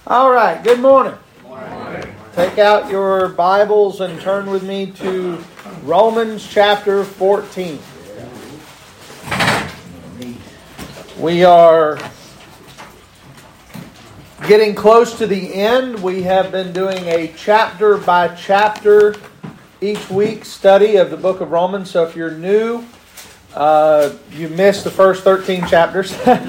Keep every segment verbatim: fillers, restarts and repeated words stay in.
All right, good morning. Morning. Take out your Bibles and turn with me to Romans chapter fourteen. We are getting close to the end. We have been doing a chapter by chapter each week study of the book of Romans. So if you're new, uh, you missed the first thirteen chapters.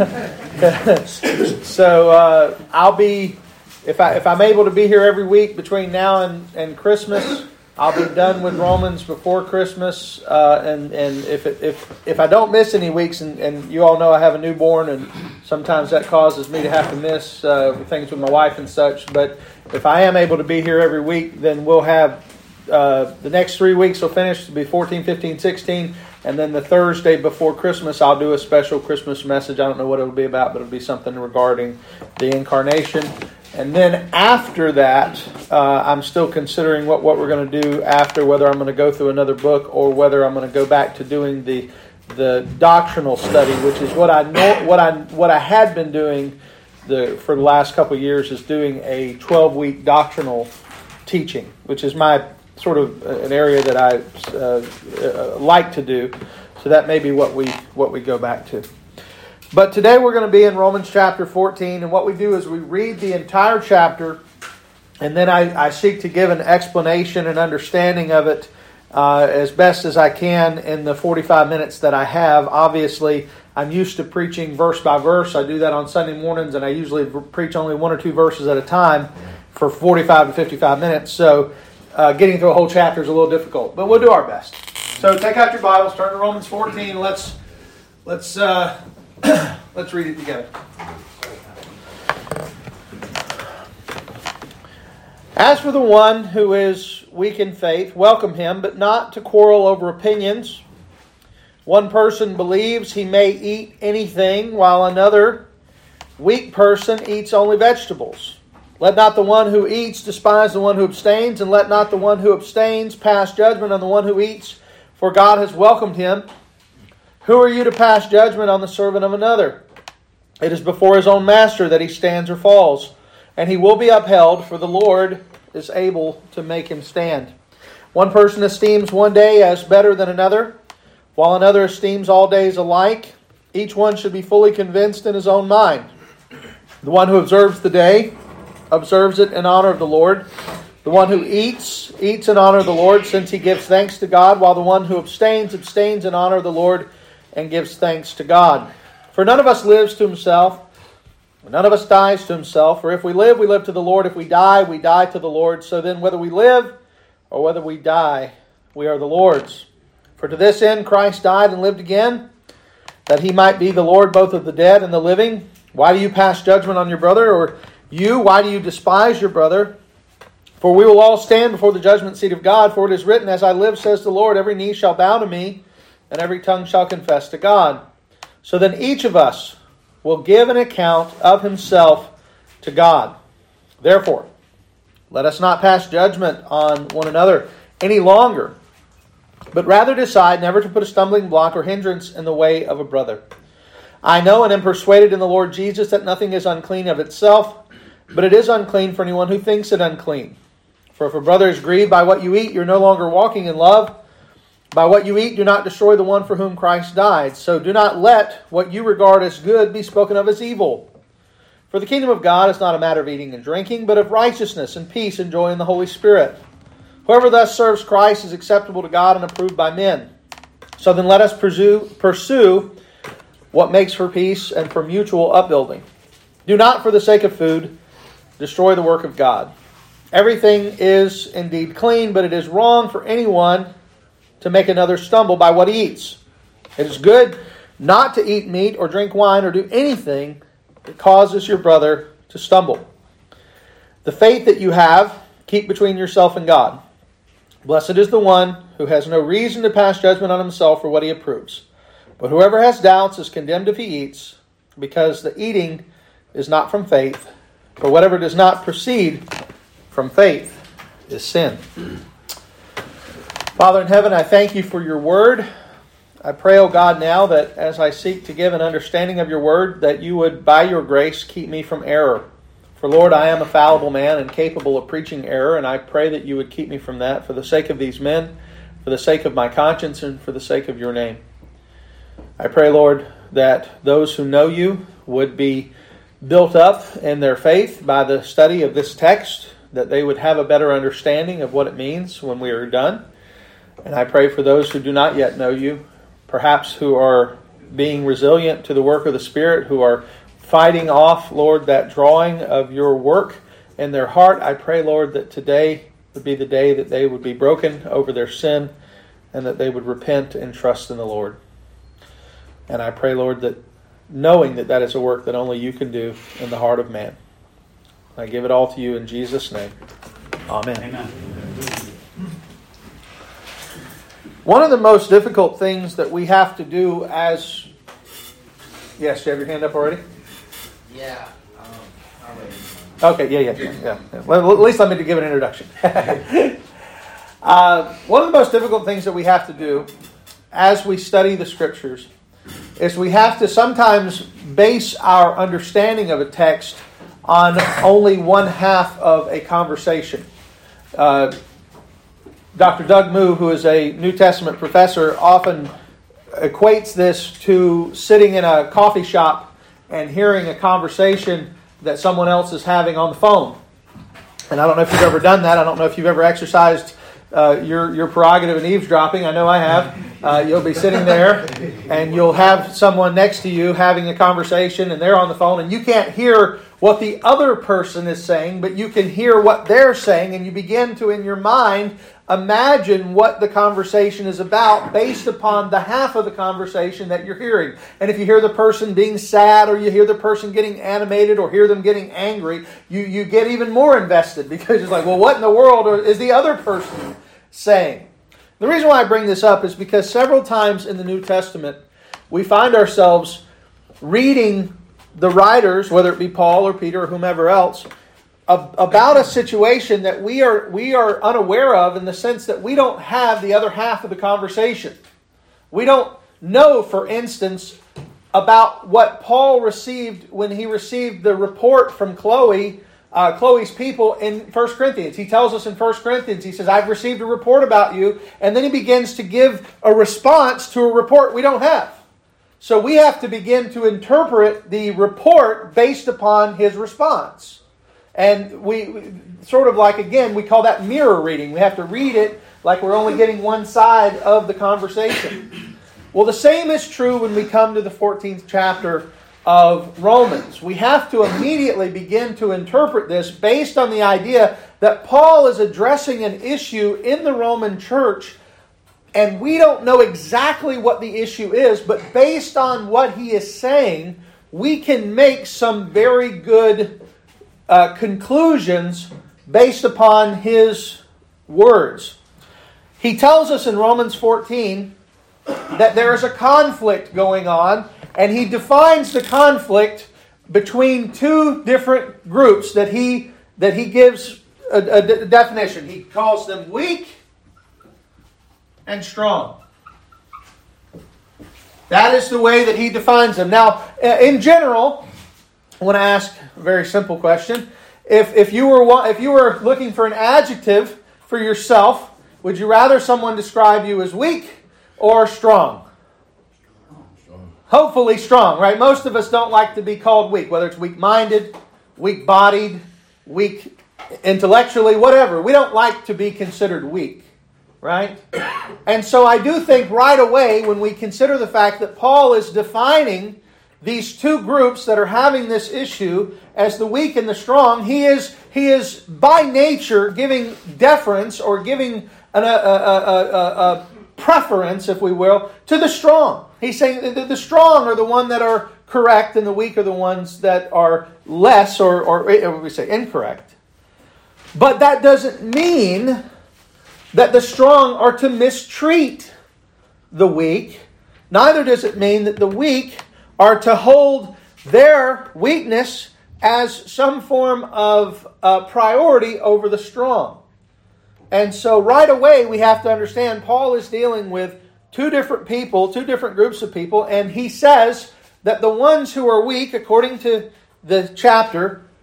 so uh, I'll be, if I if I'm able to be here every week between now and, and Christmas, I'll be done with Romans before Christmas. Uh, and and if it, if if I don't miss any weeks, and, and you all know I have a newborn, and sometimes that causes me to have to miss uh, things with my wife and such. But if I am able to be here every week, then we'll have uh, the next three weeks will finish to be fourteen, fifteen, sixteen. And then the Thursday before Christmas, I'll do a special Christmas message. I don't know what it'll be about, but it'll be something regarding the incarnation. And then after that, uh, I'm still considering what, what we're going to do after, whether I'm going to go through another book or whether I'm going to go back to doing the the doctrinal study, which is what I know what I what I had been doing the for the last couple of years, is doing a twelve-week doctrinal teaching, which is my sort of an area that I uh, uh, like to do. So that may be what we what we go back to. But today we're going to be in Romans chapter fourteen, and what we do is we read the entire chapter, and then I, I seek to give an explanation and understanding of it uh, as best as I can in the forty-five minutes that I have. Obviously, I'm used to preaching verse by verse. I do that on Sunday mornings, and I usually preach only one or two verses at a time for forty-five to fifty-five minutes. So uh, getting through a whole chapter is a little difficult, but we'll do our best. So take out your Bibles, turn to Romans fourteen. Let's let's. Uh, Let's read it together. As for the one who is weak in faith, welcome him, but not to quarrel over opinions. One person believes he may eat anything, while another weak person eats only vegetables. Let not the one who eats despise the one who abstains, and let not the one who abstains pass judgment on the one who eats, for God has welcomed him. Who are you to pass judgment on the servant of another? It is before his own master that he stands or falls, and he will be upheld, for the Lord is able to make him stand. One person esteems one day as better than another, while another esteems all days alike. Each one should be fully convinced in his own mind. The one who observes the day observes it in honor of the Lord. The one who eats, eats in honor of the Lord, since he gives thanks to God, while the one who abstains, abstains in honor of the Lord, and gives thanks to God. For none of us lives to himself, none of us dies to himself. For if we live, we live to the Lord. If we die, we die to the Lord. So then whether we live or whether we die, we are the Lord's. For to this end Christ died and lived again, that he might be the Lord both of the dead and the living. Why do you pass judgment on your brother? Or you, why do you despise your brother? For we will all stand before the judgment seat of God. For it is written, as I live, says the Lord, every knee shall bow to me, and every tongue shall confess to God. So then each of us will give an account of himself to God. Therefore, let us not pass judgment on one another any longer, but rather decide never to put a stumbling block or hindrance in the way of a brother. I know and am persuaded in the Lord Jesus that nothing is unclean of itself, but it is unclean for anyone who thinks it unclean. For if a brother is grieved by what you eat, you're no longer walking in love. By what you eat, do not destroy the one for whom Christ died. So do not let what you regard as good be spoken of as evil. For the kingdom of God is not a matter of eating and drinking, but of righteousness and peace and joy in the Holy Spirit. Whoever thus serves Christ is acceptable to God and approved by men. So then let us pursue, pursue what makes for peace and for mutual upbuilding. Do not, for the sake of food, destroy the work of God. Everything is indeed clean, but it is wrong for anyone to make another stumble by what he eats. It is good not to eat meat or drink wine or do anything that causes your brother to stumble. The faith that you have, keep between yourself and God. Blessed is the one who has no reason to pass judgment on himself for what he approves. But whoever has doubts is condemned if he eats, because the eating is not from faith. For whatever does not proceed from faith is sin. Father in heaven, I thank you for your word. I pray, O God, now that as I seek to give an understanding of your word, that you would, by your grace, keep me from error. For Lord, I am a fallible man and capable of preaching error, and I pray that you would keep me from that for the sake of these men, for the sake of my conscience, and for the sake of your name. I pray, Lord, that those who know you would be built up in their faith by the study of this text, that they would have a better understanding of what it means when we are done. And I pray for those who do not yet know you, perhaps who are being resilient to the work of the Spirit, who are fighting off, Lord, that drawing of your work in their heart. I pray, Lord, that today would be the day that they would be broken over their sin and that they would repent and trust in the Lord. And I pray, Lord, that knowing that that is a work that only you can do in the heart of man. I give it all to you in Jesus' name. Amen. Amen. One of the most difficult things that we have to do as... Yes, you have your hand up already? Yeah. Um, okay, yeah, yeah, yeah. yeah. Well, at least let me to give an introduction. uh, one of the most difficult things that we have to do as we study the Scriptures is we have to sometimes base our understanding of a text on only one half of a conversation. Uh, Doctor Doug Moo, who is a New Testament professor, often equates this to sitting in a coffee shop and hearing a conversation that someone else is having on the phone. And I don't know if you've ever done that. I don't know if you've ever exercised uh, your, your prerogative in eavesdropping. I know I have. Uh, you'll be sitting there and you'll have someone next to you having a conversation and they're on the phone and you can't hear what the other person is saying, but you can hear what they're saying, and you begin to, in your mind, imagine what the conversation is about based upon the half of the conversation that you're hearing. And if you hear the person being sad, or you hear the person getting animated, or hear them getting angry, you, you get even more invested because it's like, well, what in the world is the other person saying? The reason why I bring this up is because several times in the New Testament, we find ourselves reading the writers, whether it be Paul or Peter or whomever else, about a situation that we are we are unaware of, in the sense that we don't have the other half of the conversation. We don't know, for instance, about what Paul received when he received the report from Chloe, uh, Chloe's people in First Corinthians. He tells us in First Corinthians, he says, I've received a report about you, and then he begins to give a response to a report we don't have. So we have to begin to interpret the report based upon his response. And we, we sort of like, again, we call that mirror reading. We have to read it like we're only getting one side of the conversation. Well, the same is true when we come to the fourteenth chapter of Romans. We have to immediately begin to interpret this based on the idea that Paul is addressing an issue in the Roman church, and we don't know exactly what the issue is, but based on what he is saying, we can make some very good uh, conclusions based upon his words. He tells us in Romans fourteen that there is a conflict going on, and he defines the conflict between two different groups that he that he gives a, a definition. He calls them weak and strong. That is the way that he defines them. Now, in general, I want to ask a very simple question. If if you were if you were looking for an adjective for yourself, would you rather someone describe you as weak or strong? Hopefully strong, right? Most of us don't like to be called weak, whether it's weak-minded, weak-bodied, weak intellectually, whatever. We don't like to be considered weak, right? And so I do think right away when we consider the fact that Paul is defining these two groups that are having this issue as the weak and the strong, he is he is by nature giving deference or giving an, a, a, a, a, a preference, if we will, to the strong. He's saying that the strong are the ones that are correct and the weak are the ones that are less or, or, or we say incorrect. But that doesn't mean that the strong are to mistreat the weak. Neither does it mean that the weak are to hold their weakness as some form of uh, priority over the strong. And so right away we have to understand Paul is dealing with two different people, two different groups of people, and he says that the ones who are weak, according to the chapter,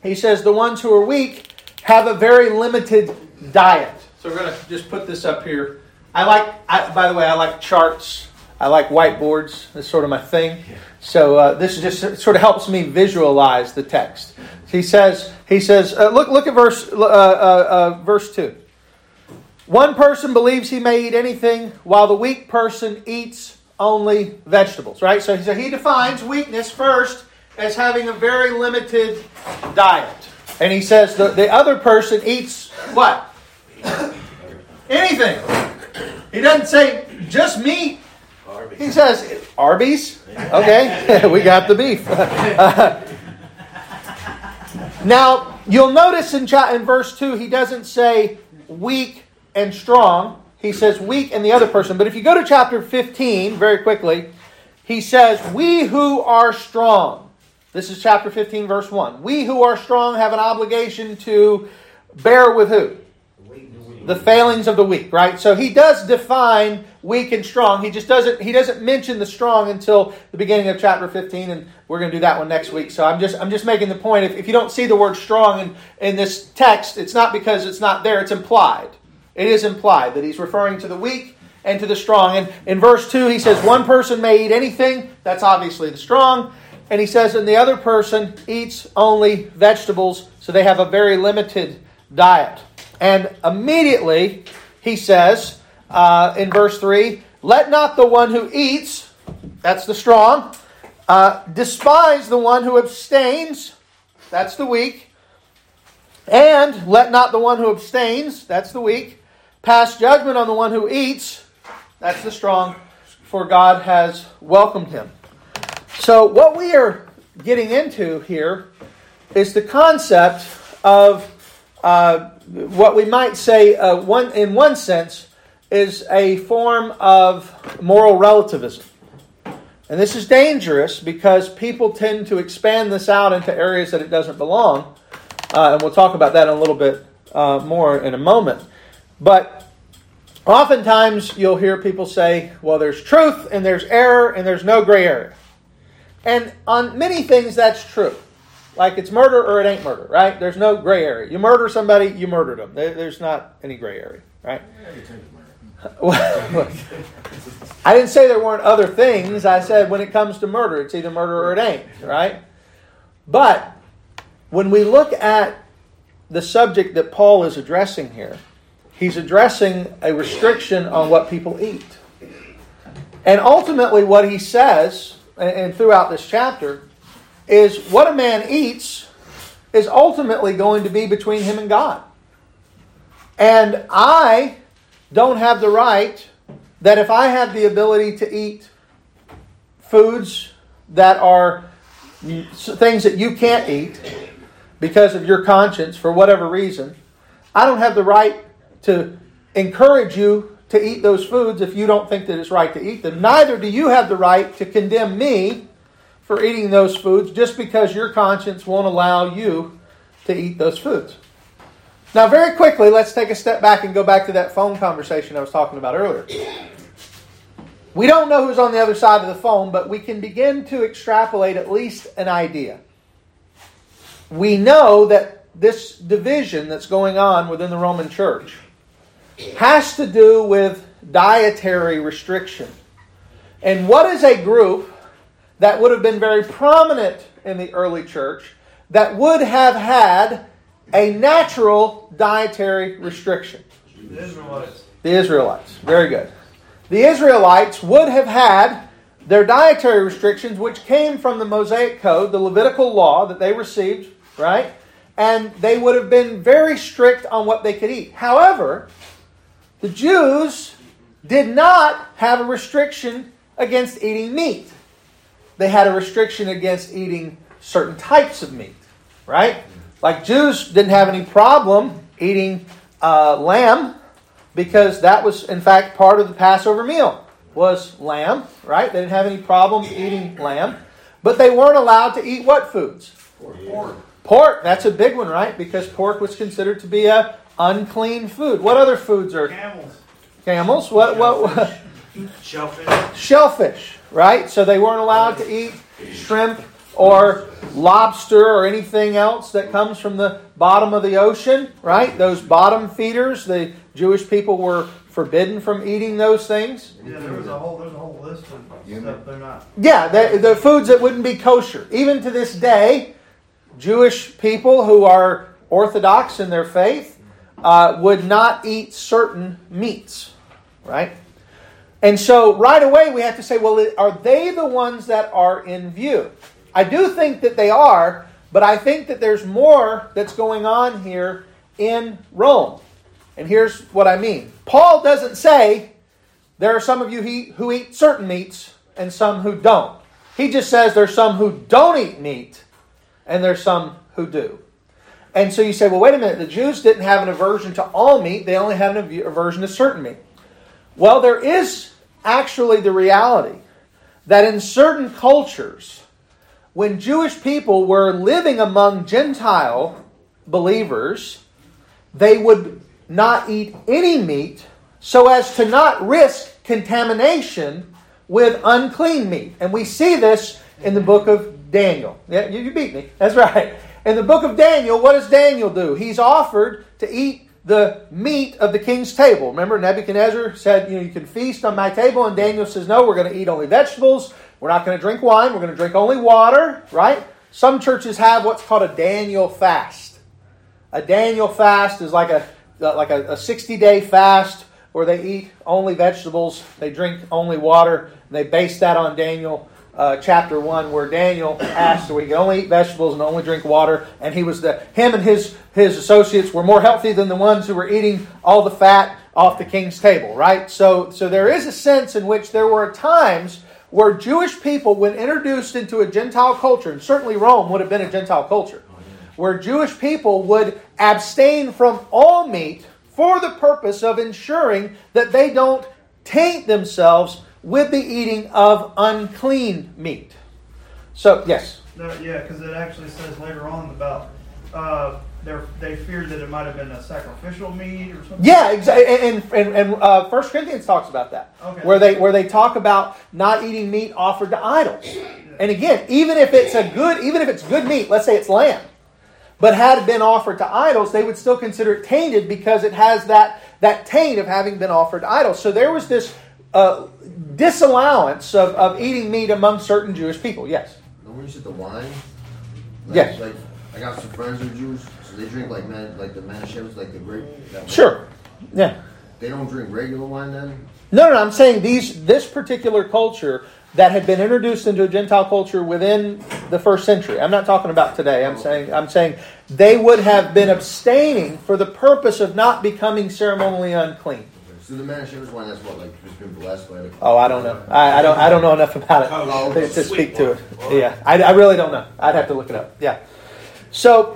he says the ones who are weak have a very limited diet. So we're going to just put this up here. I like, I, by the way, I like charts. I like whiteboards. That's sort of my thing. So uh, this just sort of helps me visualize the text. He says, he says, uh, look, look at verse, uh, uh, uh, verse two. One person believes he may eat anything, while the weak person eats only vegetables. Right. So he, so he defines weakness first as having a very limited diet, and he says the, the other person eats what? Anything. He doesn't say just meat. Arby's. He says Arby's. Okay, we got the beef. Uh, now you'll notice in cha- in verse two, he doesn't say weak and strong. He says weak and the other person. But if you go to chapter fifteen very quickly, he says we who are strong. This is chapter fifteen, verse one. We who are strong have an obligation to bear with who? The failings of the weak, right? So he does define weak and strong. He just doesn't he doesn't mention the strong until the beginning of chapter fifteen, and we're going to do that one next week. So I'm just I'm just making the point, if, if you don't see the word strong in, in this text, it's not because it's not there, it's implied. It is implied that he's referring to the weak and to the strong. And in verse two, he says one person may eat anything. That's obviously the strong. And he says, and the other person eats only vegetables, so they have a very limited diet. And immediately, he says, uh, in verse three, let not the one who eats, that's the strong, uh, despise the one who abstains, that's the weak, and let not the one who abstains, that's the weak, pass judgment on the one who eats, that's the strong, for God has welcomed him. So what we are getting into here is the concept of uh, what we might say, uh, one in one sense, is a form of moral relativism. And this is dangerous because people tend to expand this out into areas that it doesn't belong. Uh, and we'll talk about that in a little bit uh, more in a moment. But oftentimes you'll hear people say, well, there's truth and there's error and there's no gray area. And on many things, that's true. Like it's murder or it ain't murder, right? There's no gray area. You murder somebody, you murdered them. There, there's not any gray area, right? I didn't say there weren't other things. I said when it comes to murder, it's either murder or it ain't, right? But when we look at the subject that Paul is addressing here, he's addressing a restriction on what people eat. And ultimately what he says, and throughout this chapter, is what a man eats is ultimately going to be between him and God. And I don't have the right that if I have the ability to eat foods that are things that you can't eat because of your conscience for whatever reason, I don't have the right to encourage you to eat those foods if you don't think that it's right to eat them. Neither do you have the right to condemn me for eating those foods just because your conscience won't allow you to eat those foods. Now, very quickly, let's take a step back and go back to that phone conversation I was talking about earlier. We don't know who's on the other side of the phone, but we can begin to extrapolate at least an idea. We know that this division that's going on within the Roman Church has to do with dietary restriction. And what is a group that would have been very prominent in the early church that would have had a natural dietary restriction? The Israelites. The Israelites. Very good. The Israelites would have had their dietary restrictions, which came from the Mosaic Code, the Levitical law that they received, right? And they would have been very strict on what they could eat. However, the Jews did not have a restriction against eating meat. They had a restriction against eating certain types of meat, right? Like Jews didn't have any problem eating uh, lamb because that was, in fact, part of the Passover meal was lamb, right? They didn't have any problem eating lamb. But they weren't allowed to eat what foods? Pork. Pork, that's a big one, right? Because pork was considered to be a unclean food. What other foods are? Camels. Camels? What? What? Shellfish. Shellfish, right? So they weren't allowed to eat shrimp, or lobster or anything else that comes from the bottom of the ocean, right? Those bottom feeders, the Jewish people were forbidden from eating those things. Yeah, there was a whole there's a whole list of stuff they're not. Yeah, the, the foods that wouldn't be kosher. Even to this day, Jewish people who are orthodox in their faith uh, would not eat certain meats, right? And so right away we have to say, well, are they the ones that are in view? I do think that they are, but I think that there's more that's going on here in Rome. And here's what I mean. Paul doesn't say there are some of you who eat certain meats and some who don't. He just says there's some who don't eat meat and there's some who do. And so you say, well, wait a minute. The Jews didn't have an aversion to all meat. They only had an aversion to certain meat. Well, there is actually the reality that in certain cultures, when Jewish people were living among Gentile believers, they would not eat any meat so as to not risk contamination with unclean meat. And we see this in the book of Daniel. Yeah, you beat me. That's right. In the book of Daniel, what does Daniel do? He's offered to eat the meat of the king's table. Remember, Nebuchadnezzar said, you know, you can feast on my table. And Daniel says, no, we're going to eat only vegetables. We're not going to drink wine. We're going to drink only water, right? Some churches have what's called a Daniel fast. A Daniel fast is like a like a sixty-day fast where they eat only vegetables. They drink only water. And they base that on Daniel Uh, chapter one, where Daniel asked, so he could only eat vegetables and only drink water, and he was the him and his his associates were more healthy than the ones who were eating all the fat off the king's table, right? So, so there is a sense in which there were times where Jewish people, when introduced into a Gentile culture, and certainly Rome would have been a Gentile culture, where Jewish people would abstain from all meat for the purpose of ensuring that they don't taint themselves with the eating of unclean meat. So, yes? No, yeah, because it actually says later on about uh, they feared that it might have been a sacrificial meat or something. Yeah, exactly. And, and, and uh, First Corinthians talks about that. Okay. Where they where they talk about not eating meat offered to idols. And again, even if it's a good, even if it's good meat, let's say it's lamb, but had it been offered to idols, they would still consider it tainted because it has that, that taint of having been offered to idols. So there was this Uh, disallowance of, of eating meat among certain Jewish people. Yes. When you said the wine, like, yes. Like I got some friends who are Jews, so they drink like man, like the Manischewitz, like the grape. Sure. Yeah. They don't drink regular wine then. No, no, no. I'm saying these this particular culture that had been introduced into a Gentile culture within the first century. I'm not talking about today. I'm oh. saying I'm saying they would have been abstaining for the purpose of not becoming ceremonially unclean. So the Manischewitz wine, that's what, like, just been blessed by the... Oh, I don't know. I, I don't. I don't know enough about it oh, to, to speak to it. Yeah, I, I really don't know. I'd have to look it up. Yeah. So,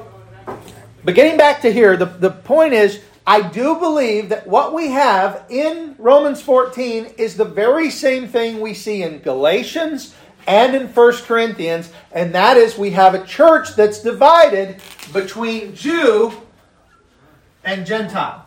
but getting back to here, the the point is, I do believe that what we have in Romans fourteen is the very same thing we see in Galatians and in First Corinthians, and that is we have a church that's divided between Jew and Gentile.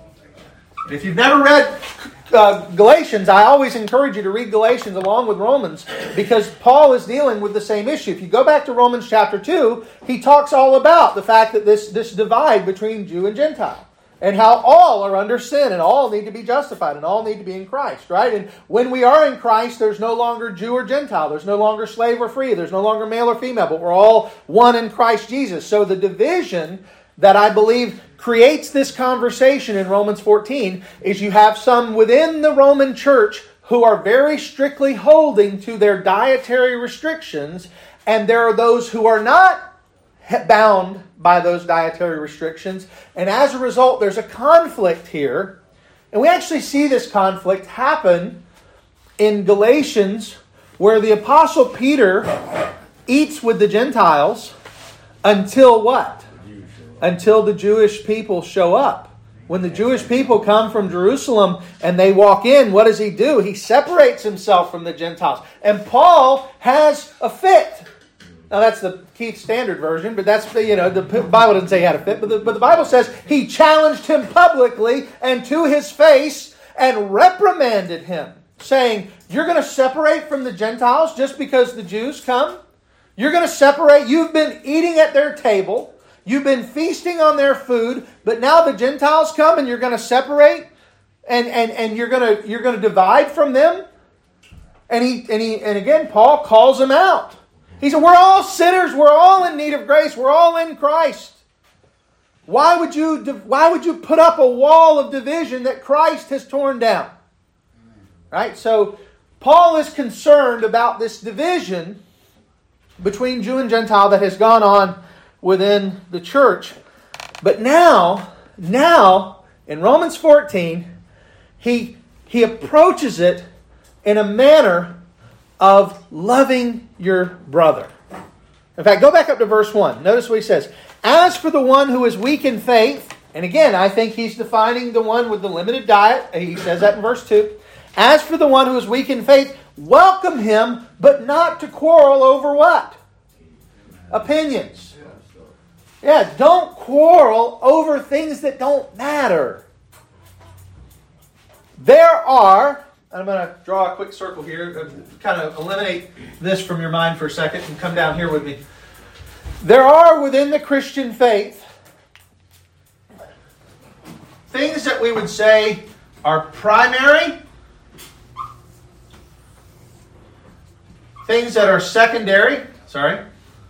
If you've never read uh, Galatians, I always encourage you to read Galatians along with Romans, because Paul is dealing with the same issue. If you go back to Romans chapter two, he talks all about the fact that this, this divide between Jew and Gentile, and how all are under sin and all need to be justified and all need to be in Christ, right? And when we are in Christ, there's no longer Jew or Gentile. There's no longer slave or free. There's no longer male or female, but we're all one in Christ Jesus. So the division that I believe creates this conversation in Romans fourteen is you have some within the Roman church who are very strictly holding to their dietary restrictions, and there are those who are not bound by those dietary restrictions, and as a result there's a conflict here. And we actually see this conflict happen in Galatians, where the Apostle Peter eats with the Gentiles until what? Until the Jewish people show up. When the Jewish people come from Jerusalem and they walk in, what does he do? He separates himself from the Gentiles. And Paul has a fit. Now that's the Keith Standard version, but that's, you know, the Bible doesn't say he had a fit, but the, but the Bible says he challenged him publicly and to his face and reprimanded him, saying, you're going to separate from the Gentiles just because the Jews come? You're going to separate. You've been eating at their table. You've been feasting on their food. But now the Gentiles come and you're going to separate and, and, and you're going to you're going to divide from them. And he and he and again Paul calls them out. He said, we're all sinners. We're all in need of grace. We're all in Christ. Why would you why would you put up a wall of division that Christ has torn down? Right? So Paul is concerned about this division between Jew and Gentile that has gone on within the church. But now, now in Romans fourteen, he he approaches it in a manner of loving your brother. In fact, go back up to verse one. Notice what he says. As for the one who is weak in faith, and again, I think he's defining the one with the limited diet. He says that in verse two. As for the one who is weak in faith, welcome him, but not to quarrel over what? Opinions. Yeah, don't quarrel over things that don't matter. There are, I'm going to draw a quick circle here, kind of eliminate this from your mind for a second and come down here with me. There are within the Christian faith things that we would say are primary, things that are secondary, sorry,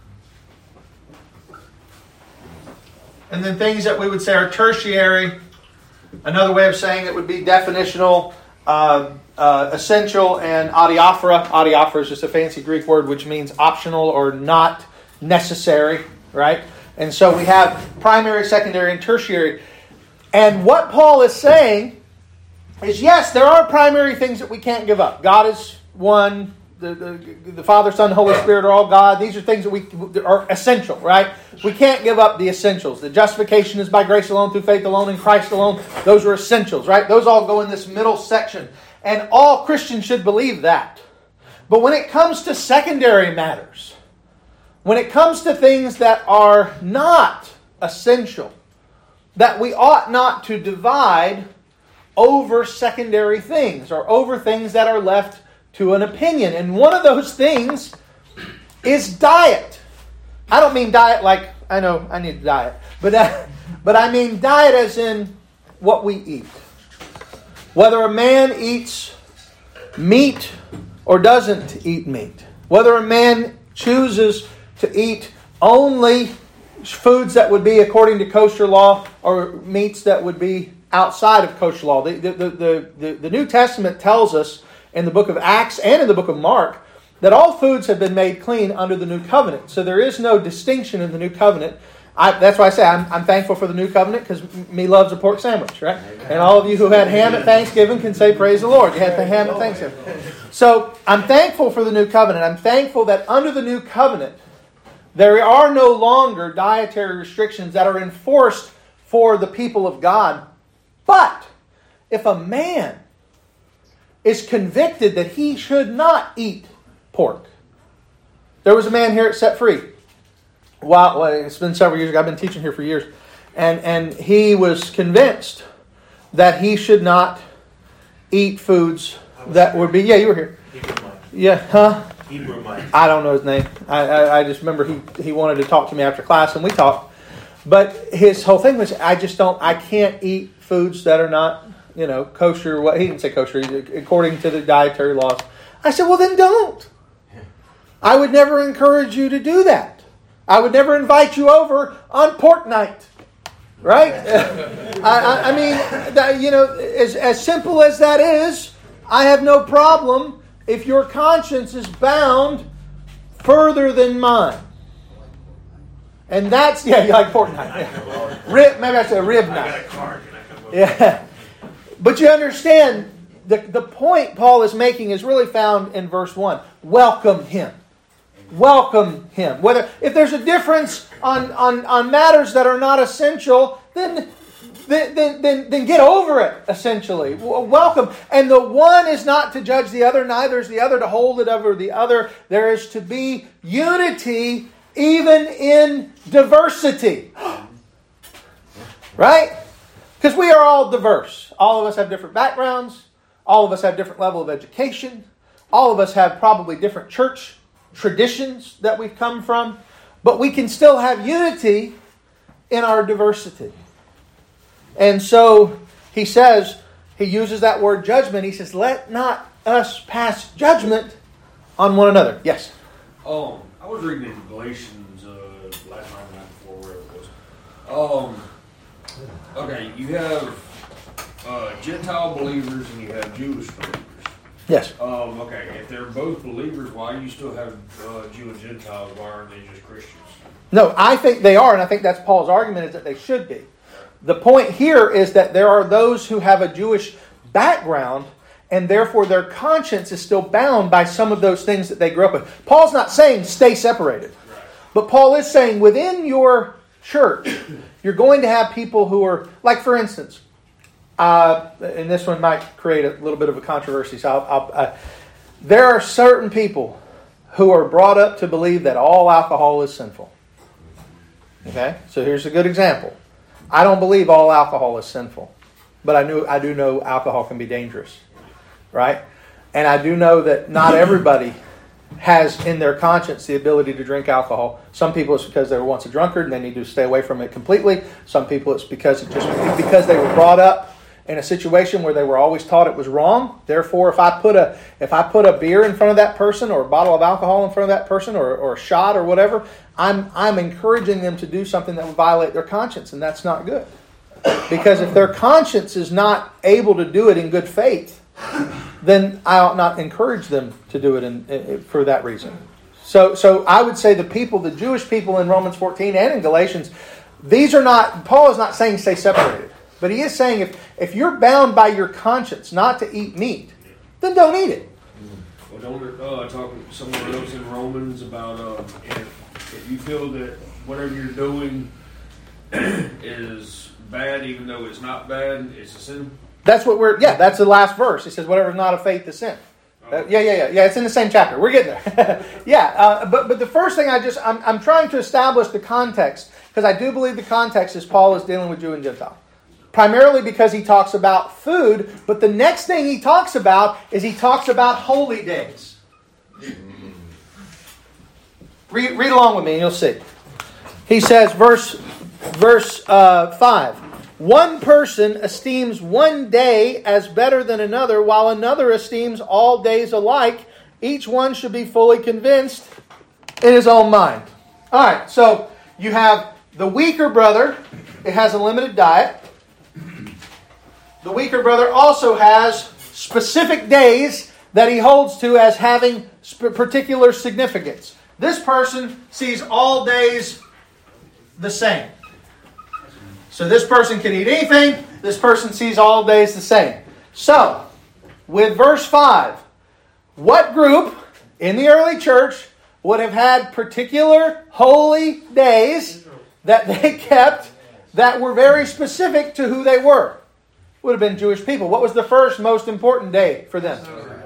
and then things that we would say are tertiary. Another way of saying it would be definitional, uh, uh, essential, and adiaphora. Adiaphora is just a fancy Greek word which means optional or not necessary, right? And so we have primary, secondary, and tertiary. And what Paul is saying is, yes, there are primary things that we can't give up. God is one. The, the, the Father, Son, Holy Spirit are all God. These are things that we are essential, right? We can't give up the essentials. The justification is by grace alone, through faith alone, in Christ alone. Those are essentials, right? Those all go in this middle section. And all Christians should believe that. But when it comes to secondary matters, when it comes to things that are not essential, that we ought not to divide over secondary things or over things that are left to an opinion. And one of those things is diet. I don't mean diet like, I know I need a diet, but, uh, but I mean diet as in what we eat. Whether a man eats meat or doesn't eat meat. Whether a man chooses to eat only foods that would be according to kosher law or meats that would be outside of kosher law. The, the, the, the, the New Testament tells us in the book of Acts and in the book of Mark that all foods have been made clean under the new covenant. So there is no distinction in the new covenant. I, that's why I say I'm, I'm thankful for the new covenant, because me loves a pork sandwich, right? And all of you who had ham at Thanksgiving can say praise the Lord. You had the ham at Thanksgiving. So I'm thankful for the new covenant. I'm thankful that under the new covenant there are no longer dietary restrictions that are enforced for the people of God. But if a man is convicted that he should not eat pork. There was a man here at Set Free. Well, well, it's been several years ago. I've been teaching here for years. And, and he was convinced that he should not eat foods that would be... Yeah, you were here. Hebrew Mike. Yeah, huh? Hebrew Mike. I don't know his name. I, I, I just remember he, he wanted to talk to me after class, and we talked. But his whole thing was, I just don't... I can't eat foods that are not... You know, kosher, what he didn't say kosher, according to the dietary laws. I said, well, then don't. I would never encourage you to do that. I would never invite you over on pork night. Right? I, I, I mean, that, you know, as, as simple as that is, I have no problem if your conscience is bound further than mine. And that's, yeah, you like pork night. Yeah. Rib, maybe I said rib night. I got a card. Can I come over? Yeah. But you understand, the, the point Paul is making is really found in verse one. Welcome him. Welcome him. Whether if there's a difference on, on, on matters that are not essential, then, then, then, then get over it, essentially. Welcome. And the one is not to judge the other, neither is the other to hold it over the other. There is to be unity even in diversity. Right? Because we are all diverse. All of us have different backgrounds. All of us have different level of education. All of us have probably different church traditions that we've come from, but we can still have unity in our diversity. And so he says, he uses that word judgment. He says, let not us pass judgment on one another. Yes? Um, I was reading in Galatians uh, last night or the night before, wherever it was. Um, okay, you have uh, Gentile believers and you have Jewish believers. Yes. Um, okay, if they're both believers, why do you still have uh, Jew and Gentiles? Why aren't they just Christians? No, I think they are, and I think that's Paul's argument, is that they should be. The point here is that there are those who have a Jewish background, and therefore their conscience is still bound by some of those things that they grew up with. Paul's not saying stay separated. Right. But Paul is saying within your church, you're going to have people who are, like for instance, uh, and this one might create a little bit of a controversy, so I'll, I'll, uh, there are certain people who are brought up to believe that all alcohol is sinful. Okay? So here's a good example. I don't believe all alcohol is sinful. But I knew I do know alcohol can be dangerous, right? And I do know that not everybody has in their conscience the ability to drink alcohol. Some people it's because they were once a drunkard and they need to stay away from it completely. Some people it's because it just because they were brought up in a situation where they were always taught it was wrong. Therefore, if I put a if I put a beer in front of that person or a bottle of alcohol in front of that person or, or a shot or whatever, I'm I'm encouraging them to do something that would violate their conscience, and that's not good. Because if their conscience is not able to do it in good faith, then I ought not encourage them to do it in, in, for that reason. So, so I would say the people, the Jewish people in Romans fourteen and in Galatians, these are not, Paul is not saying stay separated. But he is saying if, if you're bound by your conscience not to eat meat, then don't eat it. Well, don't uh, talk somewhere else in Romans about uh, if, if you feel that whatever you're doing is bad, even though it's not bad, it's a sin. That's what we're, yeah, that's the last verse. It says, whatever is not of faith is sin. Oh. Uh, yeah, yeah, yeah. Yeah, it's in the same chapter. We're getting there. yeah, uh, but but the first thing I just, I'm, I'm trying to establish the context, because I do believe the context is Paul is dealing with Jew and Gentile. Primarily because he talks about food, but the next thing he talks about is he talks about holy days. Read, read along with me and you'll see. He says, verse, verse uh, five, one person esteems one day as better than another, while another esteems all days alike. Each one should be fully convinced in his own mind. All right, so you have the weaker brother. It has a limited diet. The weaker brother also has specific days that he holds to as having particular significance. This person sees all days the same. So this person can eat anything. This person sees all days the same. So, with verse five, what group in the early church would have had particular holy days that they kept that were very specific to who they were? Would have been Jewish people. What was the first most important day for them?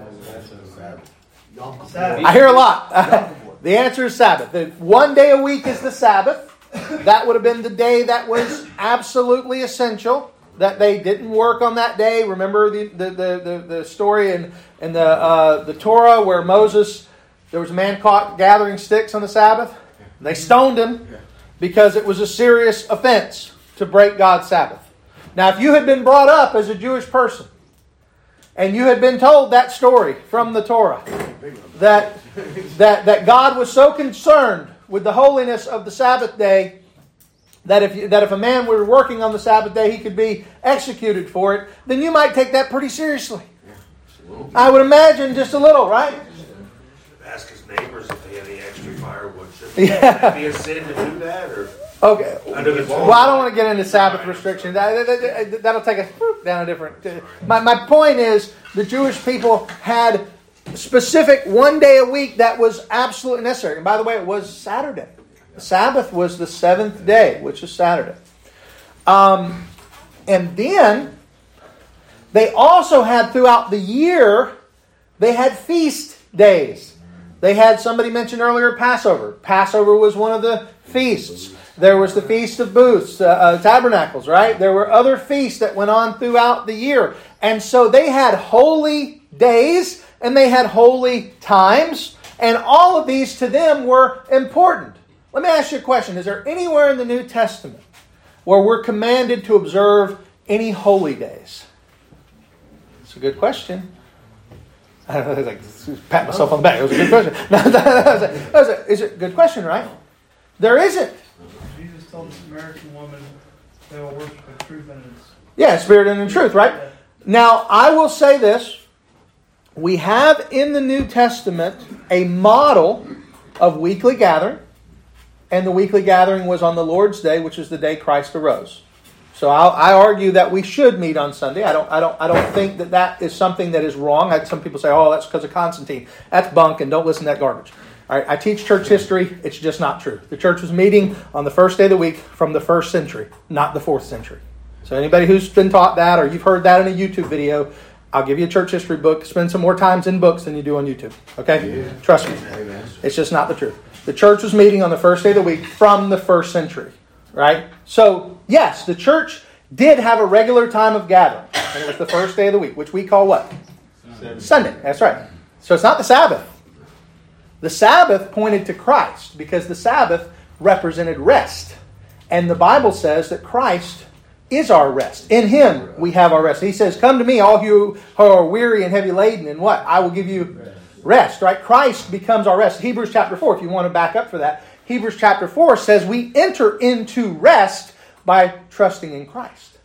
Sabbath. I hear a lot. The answer is Sabbath. The one day a week is the Sabbath. That would have been the day that was absolutely essential. That they didn't work on that day. Remember the the, the, the, the story in, in the uh, the Torah where Moses, there was a man caught gathering sticks on the Sabbath. They stoned him because it was a serious offense to break God's Sabbath. Now, if you had been brought up as a Jewish person, and you had been told that story from the Torah, that, that, that God was so concerned with the holiness of the Sabbath day, that if, you, that if a man were working on the Sabbath day, he could be executed for it, then you might take that pretty seriously. I would imagine just a little, right? Ask his neighbors if they had any extra firewood. Should Yeah. it be a sin to do that? Or Okay. under the Well, I don't want to get into Sabbath restrictions. That, that, that, that'll take us down a different... My, my point is, the Jewish people had specific one day a week that was absolutely necessary. And by the way, it was Saturday. The Sabbath was the seventh day, which is Saturday. Um, and then, they also had throughout the year, they had feast days. They had, somebody mentioned earlier, Passover. Passover was one of the feasts. There was the Feast of Booths, uh, uh, Tabernacles, right? There were other feasts that went on throughout the year. And so they had holy days and they had holy times And all of these to them were important. Let me ask you a question. Is there anywhere in the New Testament where we're commanded to observe any holy days? It's a good question. I don't know, I was like, pat myself on the back. It was a good question. No, that was a, that was a, it's a good question, right? There isn't. Jesus told the Samaritan woman they will worship in truth and in Yeah, spirit and in truth, right? Now, I will say this. We have in the New Testament a model of weekly gathering. And the weekly gathering was on the Lord's Day, which is the day Christ arose. So I'll, I argue that we should meet on Sunday. I don't, I don't, I don't think that that is something that is wrong. I, some people say, "Oh, that's because of Constantine." That's bunk, and don't listen to that garbage. All right, I teach church history. It's just not true. The church was meeting on the first day of the week from the first century, not the fourth century. So anybody who's been taught that, or you've heard that in a YouTube video, I'll give you a church history book. Spend some more times in books than you do on YouTube. Okay, yeah. Trust me, it's just not the truth. The church was meeting on the first day of the week from the first century. Right? So, yes, the church did have a regular time of gathering. And it was the first day of the week, which we call what? Sunday. Sunday. That's right. So it's not the Sabbath. The Sabbath pointed to Christ because the Sabbath represented rest. And the Bible says that Christ is our rest. In Him we have our rest. He says, "Come to me, all you who are weary and heavy laden, and what? I will give you rest." Right? Christ becomes our rest. Hebrews chapter four, if you want to back up for that. Hebrews chapter four says we enter into rest by trusting in Christ.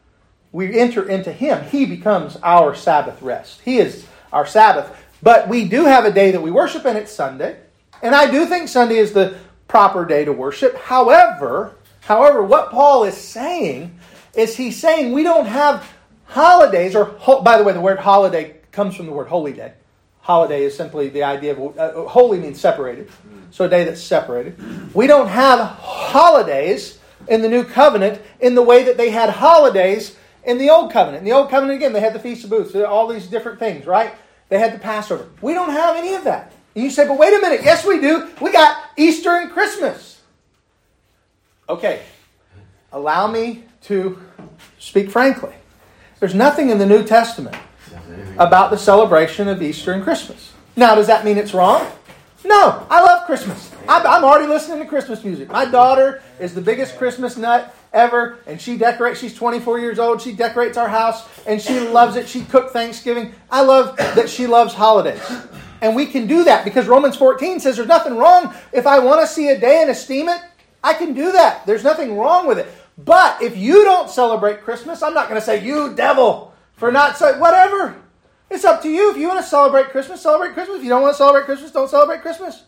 We enter into Him. He becomes our Sabbath rest. He is our Sabbath. But we do have a day that we worship, and it's Sunday. And I do think Sunday is the proper day to worship. However, however, what Paul is saying is he's saying we don't have holidays, or, by the way, the word holiday comes from the word holy day. Holiday is simply the idea of, uh, holy means separated. So a day that's separated. We don't have holidays in the New Covenant in the way that they had holidays in the Old Covenant. In the Old Covenant, again, they had the Feast of Booths, all these different things, right? They had the Passover. We don't have any of that. And you say, but wait a minute. Yes, we do. We got Easter and Christmas. Okay. Allow me to speak frankly. There's nothing in the New Testament about the celebration of Easter and Christmas. Now, does that mean it's wrong? No, I love Christmas. I'm, I'm already listening to Christmas music. My daughter is the biggest Christmas nut ever, and she decorates. She's twenty-four years old. She decorates our house, and she loves it. She cooked Thanksgiving. I love that she loves holidays. And we can do that because Romans fourteen says there's nothing wrong. If I want to see a day and esteem it, I can do that. There's nothing wrong with it. But if you don't celebrate Christmas, I'm not going to say, "You devil," for not saying whatever. It's up to you. If you want to celebrate Christmas, celebrate Christmas. If you don't want to celebrate Christmas, don't celebrate Christmas.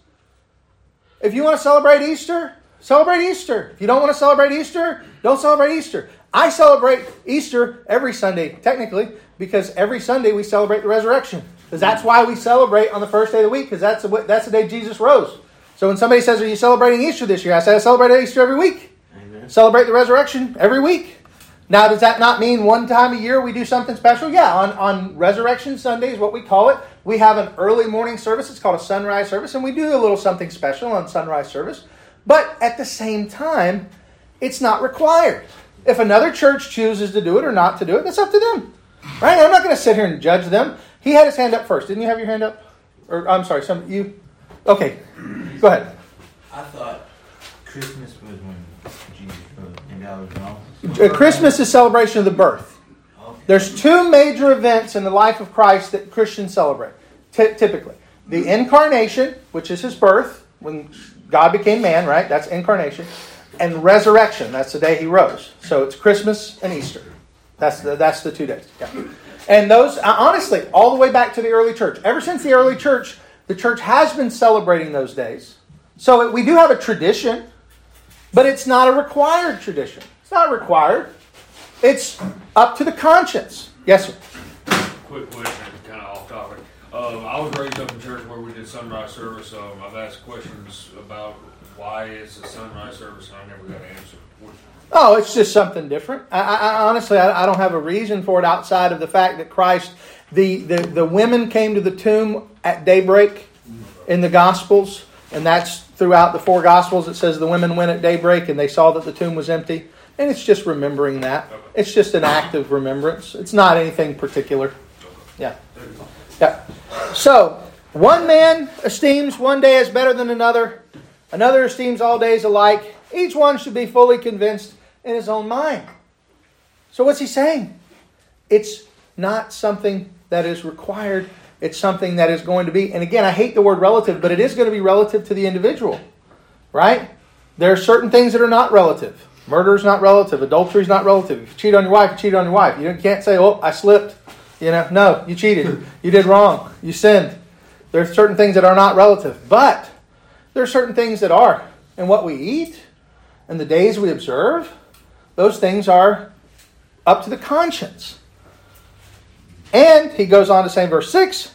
If you want to celebrate Easter, celebrate Easter. If you don't want to celebrate Easter, don't celebrate Easter. I celebrate Easter every Sunday, technically, because every Sunday we celebrate the resurrection. Because that's why we celebrate on the first day of the week, because that's the, that's the day Jesus rose. So when somebody says, "Are you celebrating Easter this year?" I say, "I celebrate Easter every week." Amen. Celebrate the resurrection every week. Now, does that not mean one time a year we do something special? Yeah, on, on Resurrection Sunday is what we call it. We have an early morning service. It's called a sunrise service, and we do a little something special on sunrise service. But at the same time, it's not required. If another church chooses to do it or not to do it, that's up to them. Right? I'm not going to sit here and judge them. He had his hand up first. Didn't you have your hand up? Or I'm sorry, some you. Okay, go ahead. I thought Christmas was when Jesus rose, and that was wrong. Christmas is celebration of the birth. Okay. There's two major events in the life of Christ that Christians celebrate, t- typically. The incarnation, which is His birth, when God became man, right? That's incarnation. And resurrection, that's the day He rose. So it's Christmas and Easter. That's the, that's the two days. Yeah. And those, honestly, all the way back to the early church. Ever since the early church, the church has been celebrating those days. So we do have a tradition, but it's not a required tradition. It's not required. It's up to the conscience. Yes, sir. Quick question, kind of off topic. Um, I was raised up in church where we did sunrise service. Um, I've asked questions about why it's a sunrise service, and I never got an answer. Oh, it's just something different. I, I, honestly, I, I don't have a reason for it outside of the fact that Christ, the, the, the women came to the tomb at daybreak in the Gospels, and that's throughout the four Gospels. It says the women went at daybreak and they saw that the tomb was empty. And it's just remembering that. It's just an act of remembrance. It's not anything particular. Yeah. Yeah. So, One man esteems one day as better than another. Another esteems all days alike. Each one should be fully convinced in his own mind. So what's he saying? It's not something that is required. It's something that is going to be, and again, I hate the word relative, but it is going to be relative to the individual. Right? There are certain things that are not relative. Murder is not relative. Adultery is not relative. If you cheat on your wife, you cheat on your wife. You can't say, oh, I slipped. You know, no, you cheated. You did wrong. You sinned. There are certain things that are not relative. But there are certain things that are. And what we eat and the days we observe, those things are up to the conscience. And he goes on to say in verse six,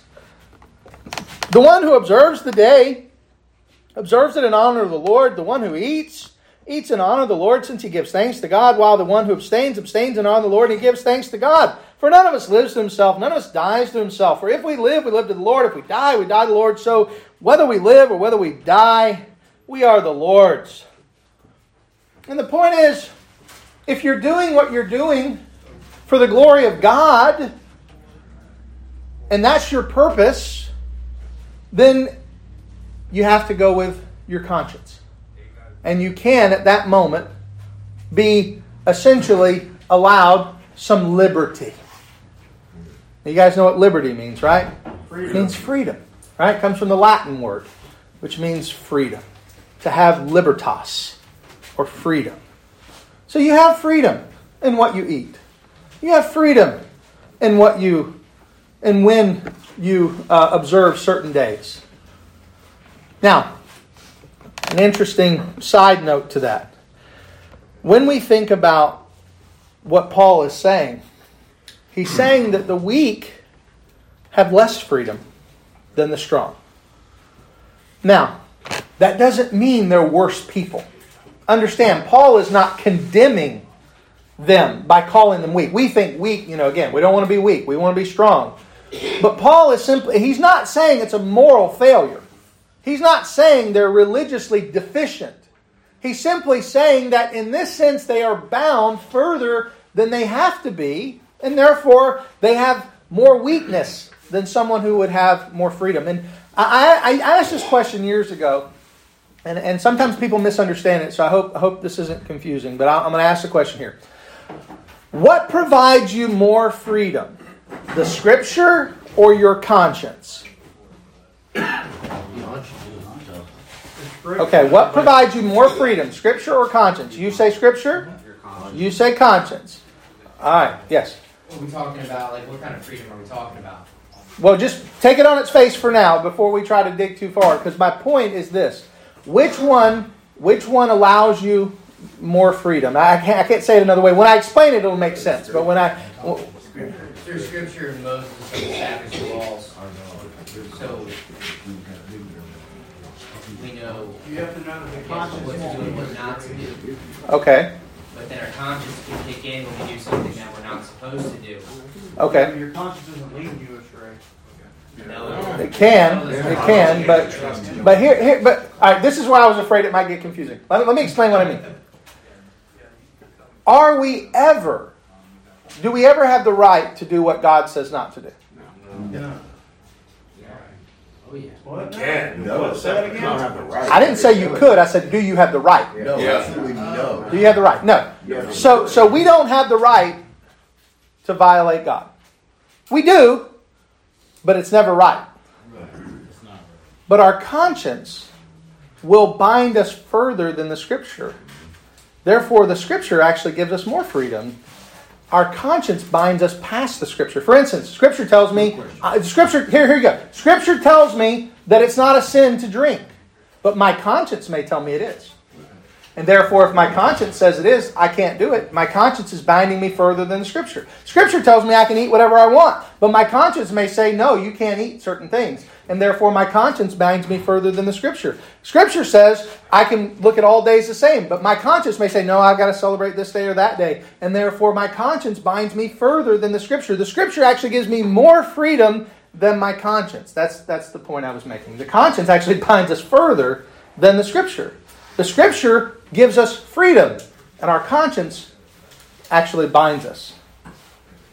the one who observes the day observes it in honor of the Lord. The one who eats, eats in honor of the Lord, since he gives thanks to God, while the one who abstains, abstains in honor of the Lord, and he gives thanks to God. For none of us lives to himself, none of us dies to himself. For if we live, we live to the Lord. If we die, we die to the Lord. So whether we live or whether we die, we are the Lord's. And the point is, if you're doing what you're doing for the glory of God, and that's your purpose, then you have to go with your conscience. And you can, at that moment, be essentially allowed some liberty. You guys know what liberty means, right? Freedom. It means freedom. Right? It comes from the Latin word, which means freedom. To have libertas, or freedom. So you have freedom in what you eat. You have freedom in what you, and when you uh, observe certain days. Now, an interesting side note to that. When we think about what Paul is saying, he's saying that the weak have less freedom than the strong. Now, that doesn't mean they're worse people. Understand, Paul is not condemning them by calling them weak. We think weak, you know, again, we don't want to be weak. We want to be strong. But Paul is simply, he's not saying it's a moral failure. He's not saying they're religiously deficient. He's simply saying that in this sense they are bound further than they have to be, and therefore they have more weakness than someone who would have more freedom. And I, I, I asked this question years ago, and, and sometimes people misunderstand it, so I hope, I hope this isn't confusing, but I'm going to ask the question here. What provides you more freedom? The Scripture or your conscience? Okay, what provides you more freedom? Scripture or conscience? You say Scripture? You say conscience. All right, yes. What are we talking about? Like, what kind of freedom are we talking about? Well, just take it on its face for now before we try to dig too far. Because my point is this. Which one, which one allows you more freedom? I can't, I can't say it another way. When I explain it, it'll make sense. But when I... Well, through Scripture, Moses established the laws. So, we know You have to know that the what conscience to do won't and lead what you not to astray. do. okay. But then our conscience can kick in when we do something that we're not supposed to do. Okay. Your conscience isn't leading you astray. No, It can. It can. But but here, here but all right, this is where I was afraid it might get confusing. Let me, let me explain what I mean. Are we ever... Do we ever have the right to do what God says not to do? No. Oh yeah. What? Can. What? Say that again? I didn't say you could. I said, do you have the right? No, Yeah. absolutely no. Do you have the right? No. So, so we don't have the right to violate God. We do, but it's never right. But our conscience will bind us further than the Scripture. Therefore, the Scripture actually gives us more freedom. Our conscience binds us past the Scripture. For instance, Scripture tells me, uh, Scripture here, here you go. Scripture tells me that it's not a sin to drink, but my conscience may tell me it is. And therefore, if my conscience says it is, I can't do it. My conscience is binding me further than the Scripture. Scripture tells me I can eat whatever I want, but my conscience may say, no, you can't eat certain things. And therefore, my conscience binds me further than the Scripture. Scripture says I can look at all days the same, but my conscience may say, no, I've got to celebrate this day or that day. And therefore, my conscience binds me further than the Scripture. The Scripture actually gives me more freedom than my conscience. That's, that's the point I was making. The conscience actually binds us further than the Scripture. The Scripture gives us freedom, and our conscience actually binds us.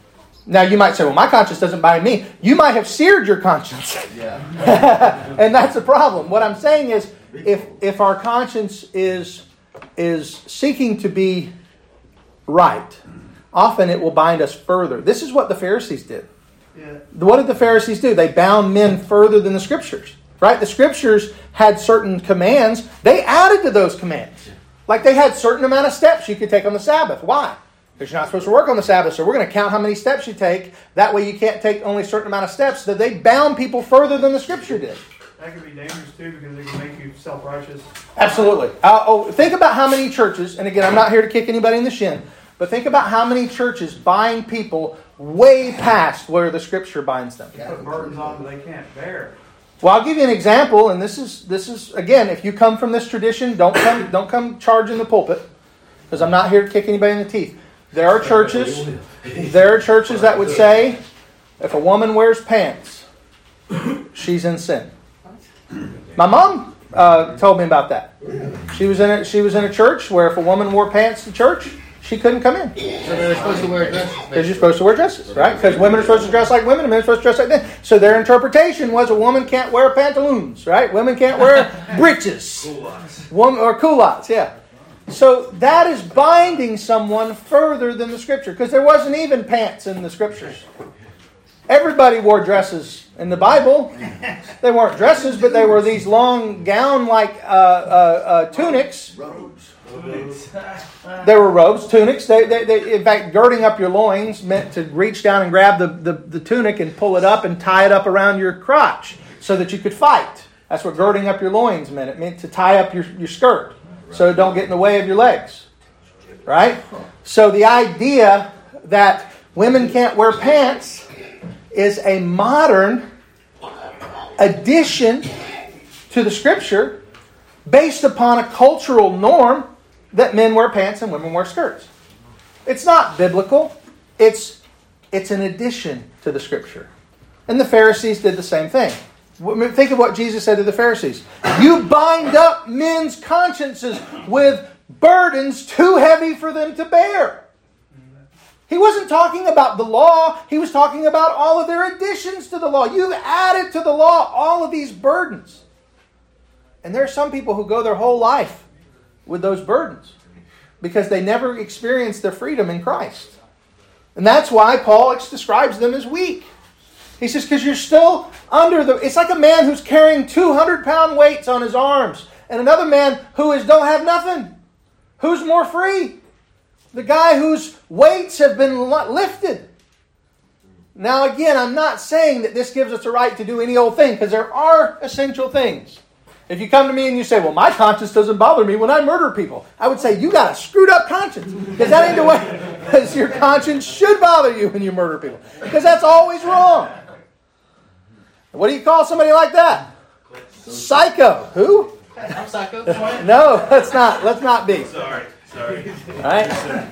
Now you might say, well, my conscience doesn't bind me. You might have seared your conscience. Yeah. And that's a problem. What I'm saying is, if if our conscience is is seeking to be right, often it will bind us further. This is what the Pharisees did. Yeah. What did the Pharisees do? They bound men further than the Scriptures. Right? The Scriptures had certain commands. They added to those commands. Like they had certain amount of steps you could take on the Sabbath. Why? Because you're not supposed to work on the Sabbath, so we're going to count how many steps you take. That way you can't take only a certain amount of steps. So they bound people further than the Scripture did. That can be dangerous too because it can make you self-righteous. Absolutely. Uh, oh, think about how many churches, and again, I'm not here to kick anybody in the shin, but think about how many churches bind people way past where the Scripture binds them. Put burdens on that they can't bear. Well, I'll give you an example, and this is this is again, if you come from this tradition, don't come don't come charging the pulpit, because I'm not here to kick anybody in the teeth. There are churches, there are churches that would say, if a woman wears pants, she's in sin. My mom uh, told me about that. She was in a, she was in a church where if a woman wore pants to church, she couldn't come in. So they're supposed to wear dresses. Because you're supposed to wear dresses, right? Because women are supposed to dress like women, and men are supposed to dress like men. So their interpretation was a woman can't wear pantaloons, right? Women can't wear breeches. Culottes. Woman, or culottes, yeah. So that is binding someone further than the Scripture, because there wasn't even pants in the Scriptures. Everybody wore dresses in the Bible. They weren't dresses, but they were these long gown-like uh, uh, uh, tunics. Robes. There were robes, tunics. They, they, they, in fact, girding up your loins meant to reach down and grab the, the, the tunic and pull it up and tie it up around your crotch so that you could fight. That's what girding up your loins meant. It meant to tie up your, your skirt so it don't get in the way of your legs. Right? So the idea that women can't wear pants is a modern addition to the Scripture based upon a cultural norm that men wear pants and women wear skirts. It's not biblical. It's, it's an addition to the Scripture. And the Pharisees did the same thing. Think of what Jesus said to the Pharisees. You bind up men's consciences with burdens too heavy for them to bear. He wasn't talking about the law. He was talking about all of their additions to the law. You've added to the law all of these burdens. And there are some people who go their whole life with those burdens because they never experienced their freedom in Christ. And that's why Paul describes them as weak. He says, because you're still under the... It's like a man who's carrying two hundred pound weights on his arms and another man who is don't have nothing. Who's more free? The guy whose weights have been lifted. Now again, I'm not saying that this gives us a right to do any old thing, because there are essential things. If you come to me and you say, well, my conscience doesn't bother me when I murder people, I would say, you got a screwed up conscience. Because that ain't the way. Because your conscience should bother you when you murder people. Because that's always wrong. What do you call somebody like that? Psycho. Who? I'm psycho. No, let's not. Let's not be. Sorry, sorry. All right?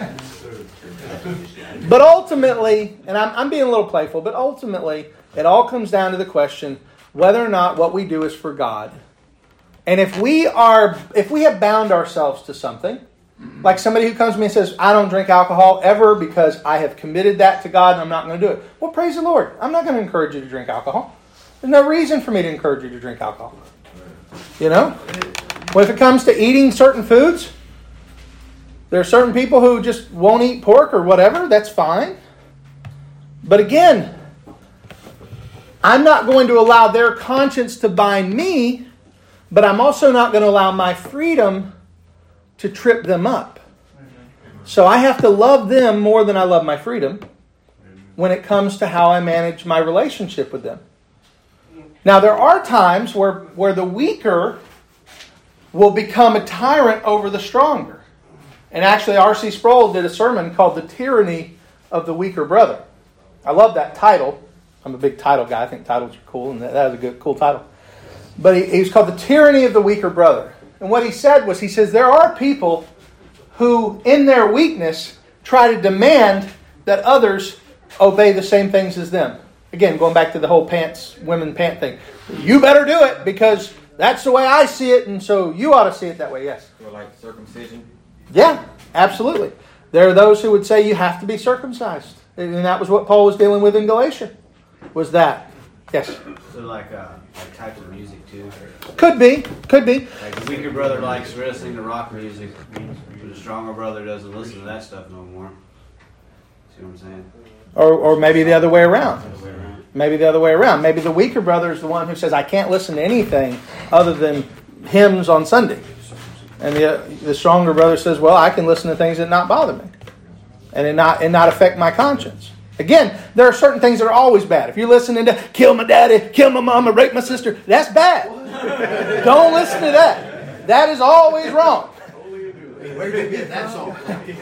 But ultimately, and I'm, I'm being a little playful, but ultimately, it all comes down to the question whether or not what we do is for God. And if we are, if we have bound ourselves to something, like somebody who comes to me and says, I don't drink alcohol ever because I have committed that to God and I'm not going to do it. Well, praise the Lord. I'm not going to encourage you to drink alcohol. There's no reason for me to encourage you to drink alcohol. You know? Well, if it comes to eating certain foods, there are certain people who just won't eat pork or whatever. That's fine. But again, I'm not going to allow their conscience to bind me, but I'm also not going to allow my freedom to trip them up. So I have to love them more than I love my freedom when it comes to how I manage my relationship with them. Now, there are times where, where the weaker will become a tyrant over the stronger. And actually, R C Sproul did a sermon called The Tyranny of the Weaker Brother. I love that title. I'm a big title guy. I think titles are cool, and that, that is a good, cool title. But he, he was called The Tyranny of the Weaker Brother. And what he said was, he says, there are people who, in their weakness, try to demand that others obey the same things as them. Again, going back to the whole pants, women pant thing. You better do it because that's the way I see it, and so you ought to see it that way, yes. Or like circumcision. Yeah, absolutely. There are those who would say you have to be circumcised. And that was what Paul was dealing with in Galatia. Was that? Yes. So like uh, like type of music too. Could be. Could be. Like the weaker brother likes listening to rock music, but the stronger brother doesn't listen to that stuff no more. See what I'm saying? Or, or maybe the other way around. Other way around. Maybe the other way around. Maybe the weaker brother is the one who says, I can't listen to anything other than hymns on Sunday. And the the stronger brother says, well, I can listen to things that not bother me. And it not, and not affect my conscience. Again, there are certain things that are always bad. If you're listening to kill my daddy, kill my mama, rape my sister, that's bad. Don't listen to that. That is always wrong. Where did you get that song?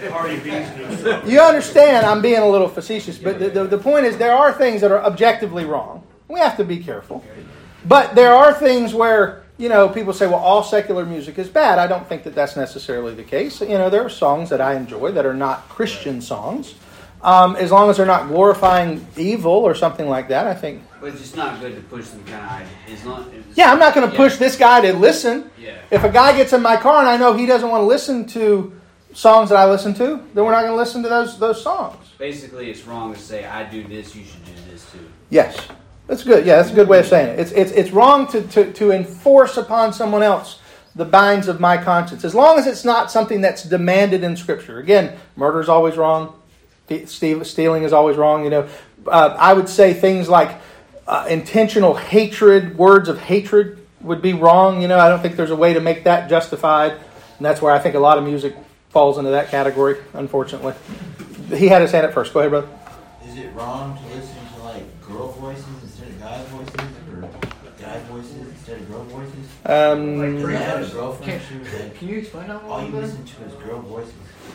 You understand I'm being a little facetious, but the, the, the point is there are things that are objectively wrong. We have to be careful. But there are things where, you know, people say, well, all secular music is bad. I don't think that that's necessarily the case. You know, there are songs that I enjoy that are not Christian songs. Um, as long as they're not glorifying evil or something like that, I think. But it's just not good to push some kind of idea. It's not, it's, Yeah, I'm not going to push yeah. this guy to listen. Yeah. If a guy gets in my car and I know he doesn't want to listen to songs that I listen to, then we're not going to listen to those those songs. Basically, it's wrong to say, I do this, you should do this too. Yes. That's good. Yeah, that's a good way of saying it. It's it's it's wrong to, to, to enforce upon someone else the binds of my conscience. As long as it's not something that's demanded in Scripture. Again, murder is always wrong. Stealing is always wrong. You know, uh, I would say things like uh, intentional hatred, words of hatred would be wrong. You know, I don't think there's a way to make that justified. And that's where I think a lot of music falls into that category, unfortunately. He had his hand up first. Go ahead, brother. Is it wrong to listen to like girl voices instead of guy voices, or guy voices instead of girl voices? Um, I had a girlfriend. She was like, Can you explain that all one you a little listen to is girl voices,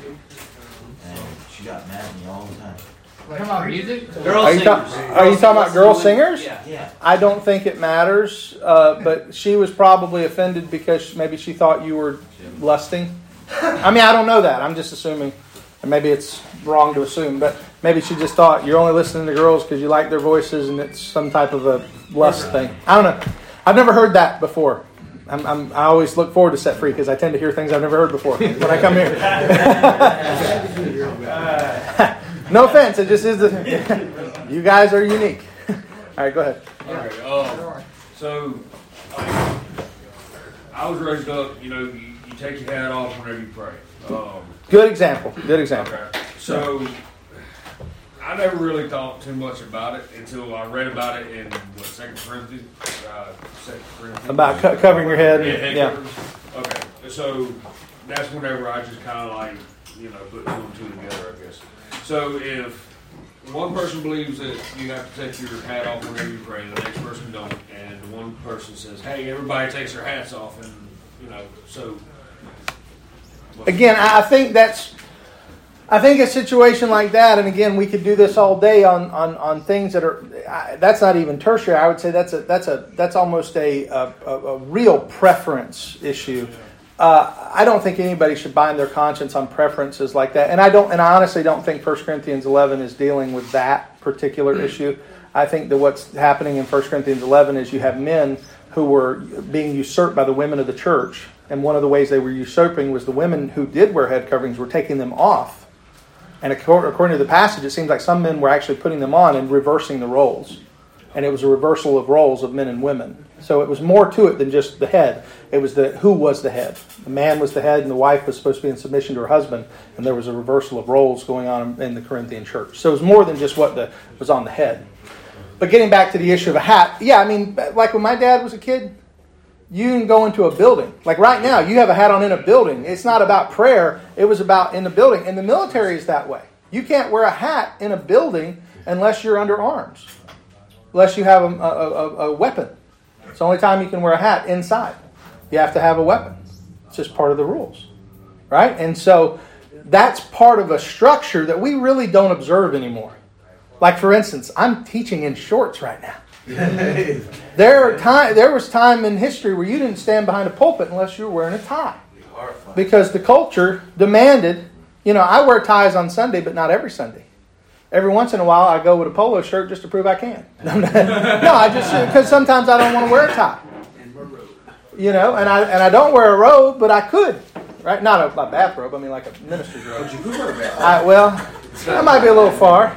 and she got mad at me all the time. bit? Come on, music? Girl Are you, ta- singers. are you talking about girl singers? Yeah. Yeah. I don't think it matters, uh, but she was probably offended because maybe she thought you were lusting. I mean, I don't know that. I'm just assuming. And maybe it's wrong to assume, but maybe she just thought you're only listening to girls because you like their voices and it's some type of a lust thing. I don't know. I've never heard that before. I'm, I'm, I always look forward to Set Free because I tend to hear things I've never heard before when I come here. No offense, it just is. The, you guys are unique. All right, go ahead. Okay, um, so like, I was raised up, you know, you, you take your hat off whenever you pray. Um, Good example. Good example. okay, so I never really thought too much about it until I read about it in what Second Corinthians, uh, Second Corinthians. About co- covering your head. Yeah, head Yeah. covers. Okay, so that's whenever I just kind of like, you know, put two and two together, I guess. So if one person believes that you have to take your hat off whenever you pray, the next person don't, and one person says, "Hey, everybody takes their hats off," and you know, so Again, I I think that's, I think a situation like that, and again, we could do this all day on, on, on things that are, I, that's not even tertiary. I would say that's a that's a that's almost a a, a, a real preference issue. Uh, I don't think anybody should bind their conscience on preferences like that, and I don't, and I honestly don't think First Corinthians eleven is dealing with that particular issue. I think that what's happening in First Corinthians eleven is you have men who were being usurped by the women of the church. And one of the ways they were usurping was the women who did wear head coverings were taking them off. And according to the passage, it seems like some men were actually putting them on and reversing the roles. And it was a reversal of roles of men and women. So it was more to it than just the head. It was the who was the head. The man was the head and the wife was supposed to be in submission to her husband. And there was a reversal of roles going on in the Corinthian church. So it was more than just what the, was on the head. But getting back to the issue of a hat, yeah, I mean, like when my dad was a kid, you can go into a building. Like right now, you have a hat on in a building. It's not about prayer. It was about in the building. And the military is that way. You can't wear a hat in a building unless you're under arms. Unless you have a, a, a, a weapon. It's the only time you can wear a hat inside. You have to have a weapon. It's just part of the rules. Right? And so that's part of a structure that we really don't observe anymore. Like for instance, I'm teaching in shorts right now. There are time. There was time in history where you didn't stand behind a pulpit unless you were wearing a tie, because the culture demanded. You know, I wear ties on Sunday, but not every Sunday. Every once in a while, I go with a polo shirt just to prove I can. No, I just because sometimes I don't want to wear a tie. You know, and I and I don't wear a robe, but I could. Right? Not a, a bathrobe. I mean, like a minister's robe. I, well, That might be a little far.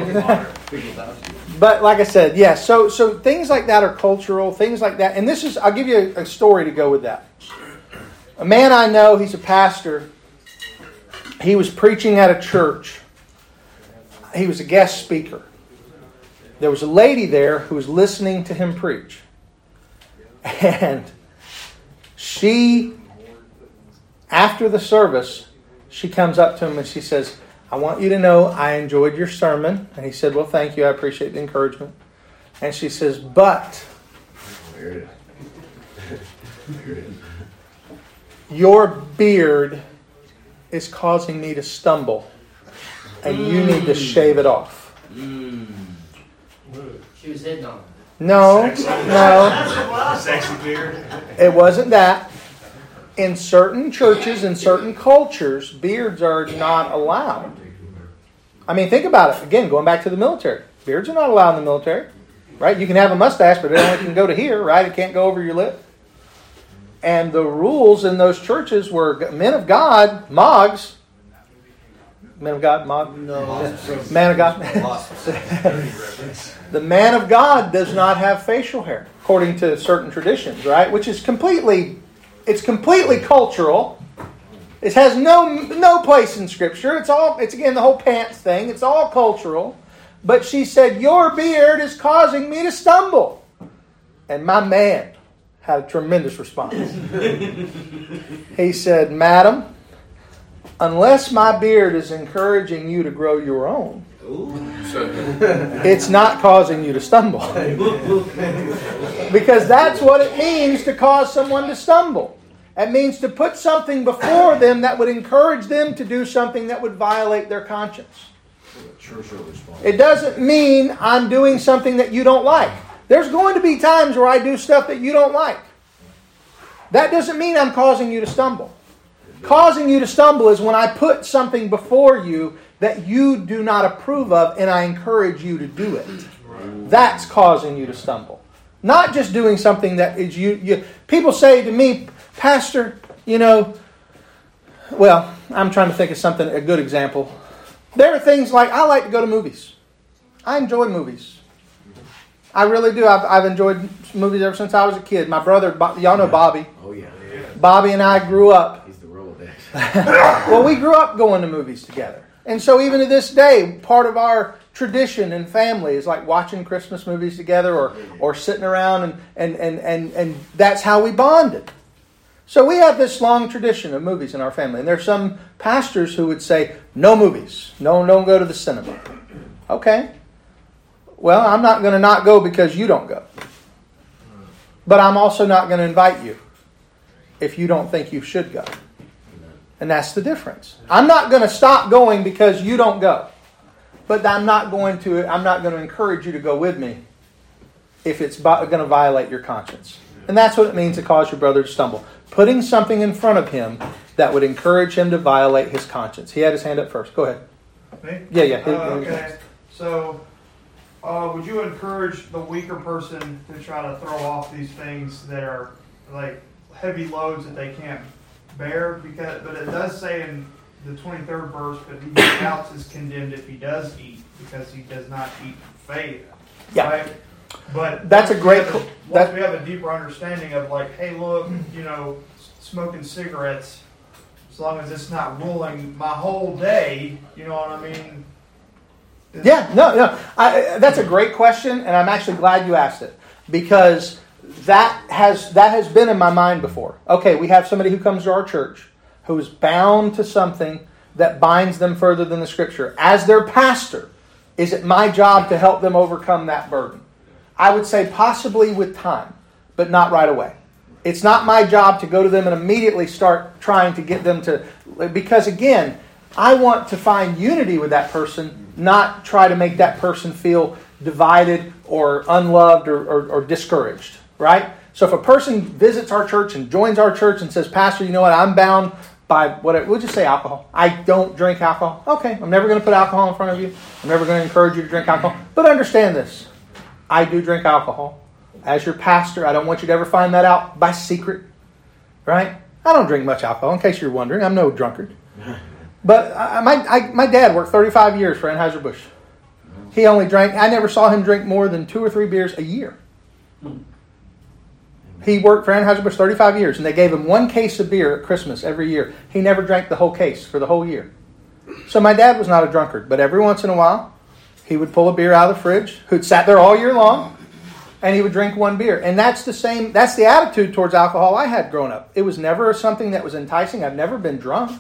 But like I said, yeah, so so things like that are cultural, things like that. And this is, I'll give you a, a story to go with that. A man I know, he's a pastor. He was preaching at a church. He was a guest speaker. There was a lady there who was listening to him preach. And she, after the service, she comes up to him and she says, I want you to know I enjoyed your sermon. And he said, well, thank you. I appreciate the encouragement. And she says, but your beard is causing me to stumble. And you need to shave it off. Mm. She was hitting on him. No, Sexy. no. Sexy beard. It wasn't that. In certain churches, in certain cultures, beards are not allowed. I mean, think about it. Again, going back to the military. Beards are not allowed in the military. Right? You can have a mustache, but it only can go to here, right? It can't go over your lip. And the rules in those churches were men of God, mogs. Men of God, mog? No. Man of God. The man of God does not have facial hair, according to certain traditions, right? Which is completely, it's completely cultural. It has no no place in Scripture. It's all, it's again the whole pants thing. It's all cultural. But she said, your beard is causing me to stumble. And my man had a tremendous response. He said, madam, unless my beard is encouraging you to grow your own, it's not causing you to stumble. Because that's what it means to cause someone to stumble. It means to put something before them that would encourage them to do something that would violate their conscience. It doesn't mean I'm doing something that you don't like. There's going to be times where I do stuff that you don't like. That doesn't mean I'm causing you to stumble. Causing you to stumble is when I put something before you that you do not approve of and I encourage you to do it. That's causing you to stumble. Not just doing something that is you, you people say to me, Pastor, you know, well, I'm trying to think of something, a good example. There are things like, I like to go to movies. I enjoy movies. I really do. I've, I've enjoyed movies ever since I was a kid. My brother, y'all know Bobby. Oh, yeah. Bobby and I grew up. He's the Rolodex. Well, we grew up going to movies together. And so even to this day, part of our tradition and family is like watching Christmas movies together or, or sitting around and, and, and, and, and that's how we bonded. So we have this long tradition of movies in our family. And there's some pastors who would say, no movies. No, don't go to the cinema. Okay. Well, I'm not going to not go because you don't go. But I'm also not going to invite you if you don't think you should go. And that's the difference. I'm not going to stop going because you don't go. But I'm not going to I'm not going to encourage you to go with me if it's going to violate your conscience. And that's what it means to cause your brother to stumble. Putting something in front of him that would encourage him to violate his conscience. He had his hand up first. Go ahead. Me? Yeah, yeah. Uh, okay. So, uh, would you encourage the weaker person to try to throw off these things that are like heavy loads that they can't bear? Because, but it does say in the twenty-third verse, but he who doubts is condemned if he does eat, because he does not eat faith. Yeah. Right? But that's a great. Once, we have, a, that, once we have a deeper understanding of like, hey, look, you know, smoking cigarettes, as long as it's not ruling my whole day, you know what I mean? It's, yeah, no, no. I, that's a great question, and I'm actually glad you asked it because that has that has been in my mind before. Okay, we have somebody who comes to our church who is bound to something that binds them further than the Scripture. As their pastor, is it my job to help them overcome that burden? I would say possibly with time, but not right away. It's not my job to go to them and immediately start trying to get them to... Because again, I want to find unity with that person, not try to make that person feel divided or unloved or, or, or discouraged, right? So if a person visits our church and joins our church and says, Pastor, you know what, I'm bound by what we'll just say alcohol. I don't drink alcohol. Okay, I'm never going to put alcohol in front of you. I'm never going to encourage you to drink alcohol. But understand this. I do drink alcohol. As your pastor, I don't want you to ever find that out by secret. Right? I don't drink much alcohol, in case you're wondering. I'm no drunkard. But I, my I, my dad worked thirty-five years for Anheuser-Busch. He only drank, I never saw him drink more than two or three beers a year. He worked for Anheuser-Busch thirty-five years, and they gave him one case of beer at Christmas every year. He never drank the whole case for the whole year. So my dad was not a drunkard, but every once in a while, he would pull a beer out of the fridge, who'd sat there all year long, and he would drink one beer. And that's the same, that's the attitude towards alcohol I had growing up. It was never something that was enticing. I've never been drunk.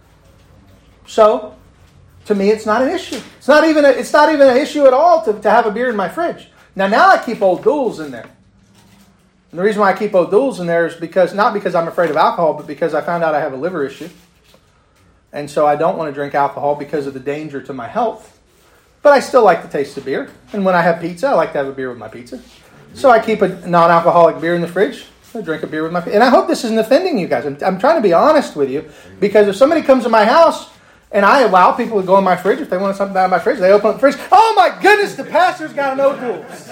So, to me, it's not an issue. It's not even a, it's not even an issue at all to, to have a beer in my fridge. Now, now I keep Old Duels in there. And the reason why I keep Old Duels in there is because, not because I'm afraid of alcohol, but because I found out I have a liver issue. And so I don't want to drink alcohol because of the danger to my health. But I still like the taste of beer. And when I have pizza, I like to have a beer with my pizza. So I keep a non-alcoholic beer in the fridge. I drink a beer with my pizza. And I hope this isn't offending you guys. I'm, I'm trying to be honest with you. Because if somebody comes to my house and I allow people to go in my fridge, if they want something out of my fridge, they open up the fridge. Oh my goodness, the pastor's got an Old Duels.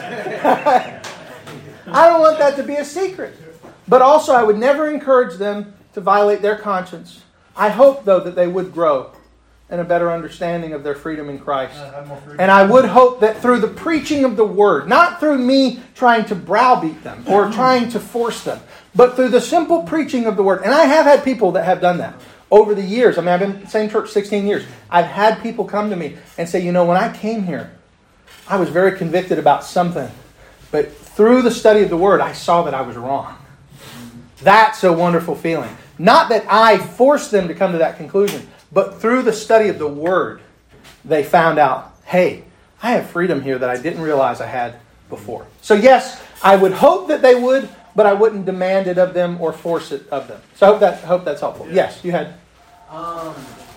I don't want that to be a secret. But also, I would never encourage them to violate their conscience. I hope, though, that they would grow in a better understanding of their freedom in Christ. And I would hope that through the preaching of the Word, not through me trying to browbeat them or trying to force them, but through the simple preaching of the Word. And I have had people that have done that over the years. I mean, I've been in the same church sixteen years. I've had people come to me and say, you know, when I came here, I was very convicted about something. But through the study of the Word, I saw that I was wrong. That's a wonderful feeling. Not that I forced them to come to that conclusion, but through the study of the Word, they found out, hey, I have freedom here that I didn't realize I had before. So yes, I would hope that they would, but I wouldn't demand it of them or force it of them. So I hope, that, hope that's helpful. Yes, you had... Um,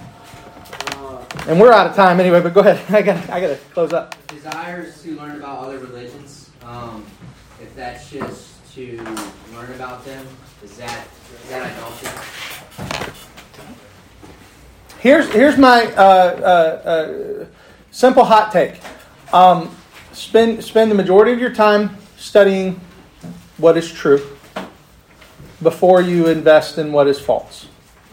uh, and we're out of time anyway, but go ahead. I got I got to close up. Desires to learn about other religions, um, if that's just to learn about them, is that is that idolatry? Here's here's my uh, uh, uh, simple hot take. Um, spend spend the majority of your time studying what is true before you invest in what is false.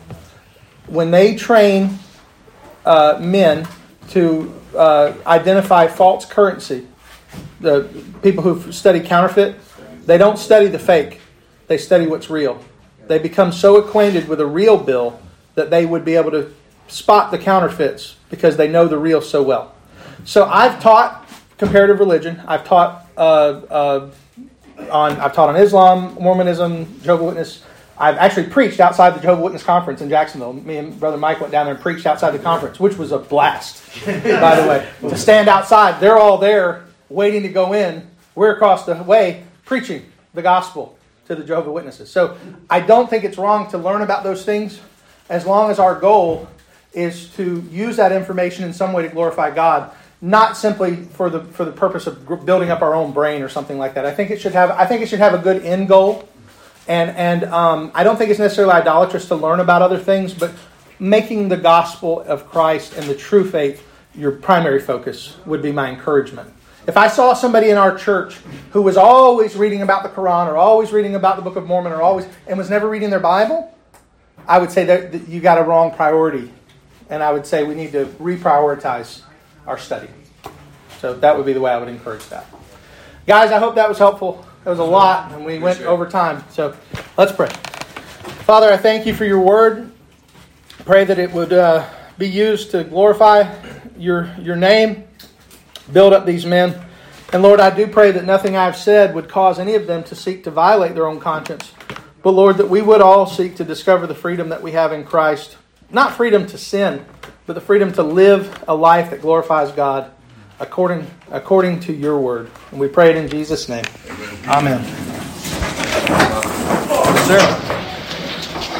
When they train uh, men to uh, identify false currency, the people who study counterfeit, they don't study the fake. They study what's real. They become so acquainted with a real bill that they would be able to spot the counterfeits because they know the real so well. So I've taught comparative religion. I've taught uh, uh, on I've taught on Islam, Mormonism, Jehovah's Witness. I've actually preached outside the Jehovah's Witness conference in Jacksonville. Me and Brother Mike went down there and preached outside the conference, which was a blast, by the way. To stand outside, they're all there waiting to go in. We're across the way preaching the gospel to the Jehovah's Witnesses. So I don't think it's wrong to learn about those things as long as our goal is to use that information in some way to glorify God, not simply for the for the purpose of building up our own brain or something like that. I think it should have I think it should have a good end goal. And and um, I don't think it's necessarily idolatrous to learn about other things, but making the gospel of Christ and the true faith your primary focus would be my encouragement. If I saw somebody in our church who was always reading about the Quran or always reading about the Book of Mormon or always and was never reading their Bible, I would say that, that you got a wrong priority. And I would say we need to reprioritize our study. So that would be the way I would encourage that. Guys, I hope that was helpful. That was a lot, and we went over time. So let's pray. Father, I thank you for your word. Pray that it would uh, be used to glorify your, your name, build up these men. And Lord, I do pray that nothing I've said would cause any of them to seek to violate their own conscience. But Lord, that we would all seek to discover the freedom that we have in Christ. Not freedom to sin, but the freedom to live a life that glorifies God according, according to your word. And we pray it in Jesus' name. Amen. Amen. Yes, sir.